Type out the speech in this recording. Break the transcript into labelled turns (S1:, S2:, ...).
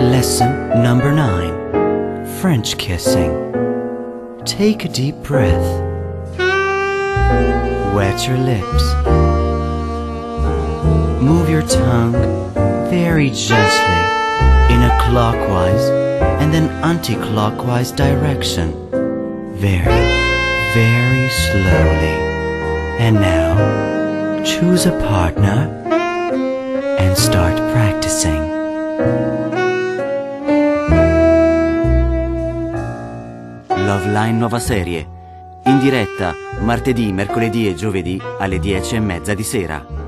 S1: Lesson number 9. French kissing. Take a deep breath. Wet your lips. Move your tongue very gently in a clockwise and then anti-clockwise direction. Very, very slowly. And now, choose a partner and start practicing.
S2: Loveline nuova serie, in diretta martedì, mercoledì e giovedì alle 10:30 di sera.